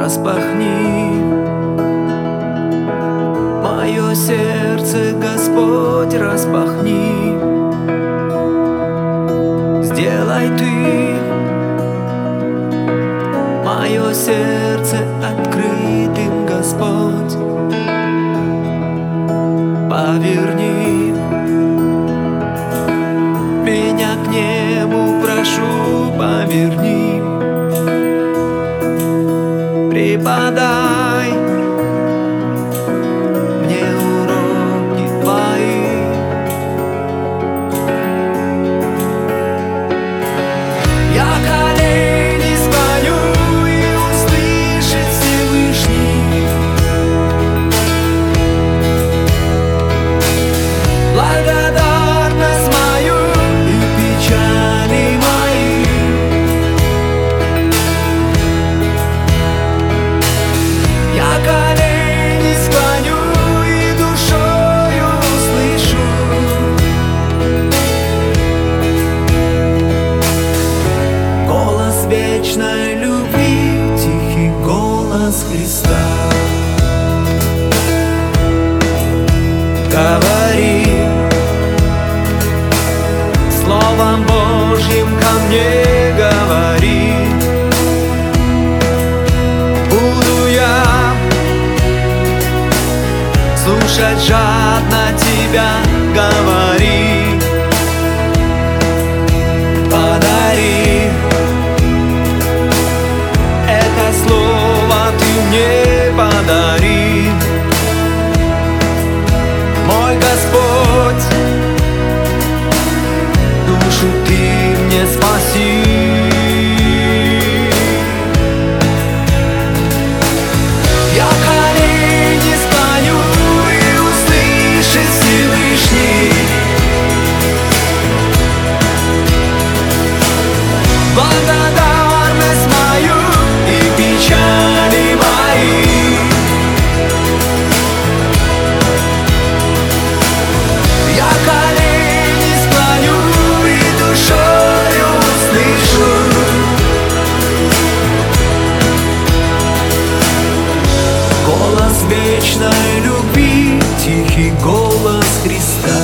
Распахни мое сердце, Господь, распахни. Сделай Ты мое сердце открытым, Господь. Поверни меня к небу, прошу, поверни. Преподай мне уроки Твои. Я колени склоню и услышит Всевышний. Благодарность мою и печали мои. Я колени склоню и душою услышу. Голос вечной любви, тихий голос Христа. Говори Словом Божьим ко мне, говори. Буду я слушать жадно Тебя, говори. Подари это слово, Ты мне подари. Мой Господь, душу Ты мне спаси. Я колени склоню и услышит Всевышний. Благодарность мою и печали мои. Я колени склоню и душою услышу. Голос вечной любви, тихий голос Христа.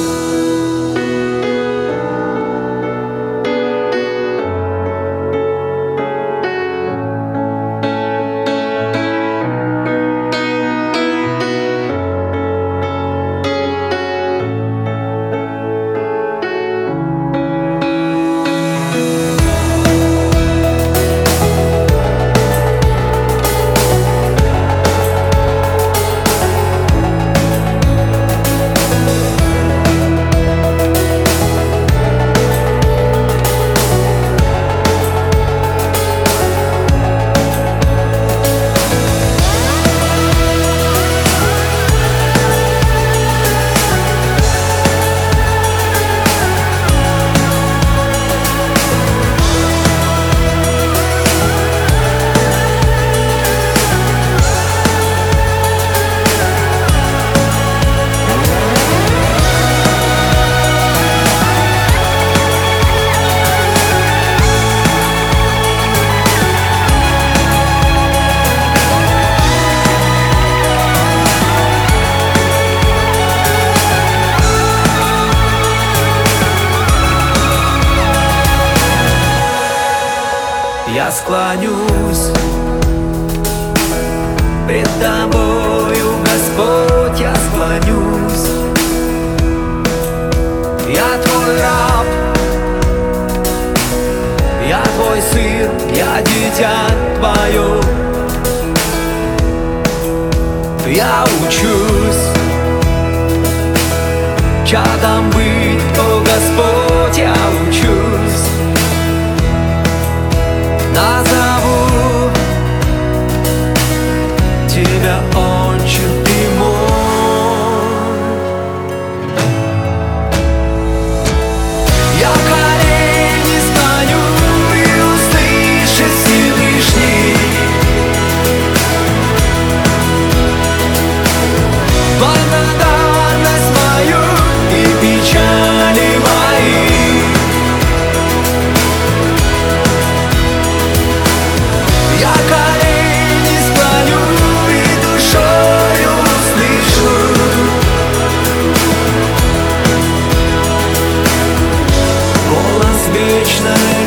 Я склонюсь пред Тобою, Господь, я склонюсь. Я Твой раб, я Твой сын, я дитя Твое. Я учусь чадом быть, о Господь, я учусь. Назову Тебя, Отче, Ты мой. Я колени склоню и услышит Всевышний. Благодарность мою и печали мои. вечное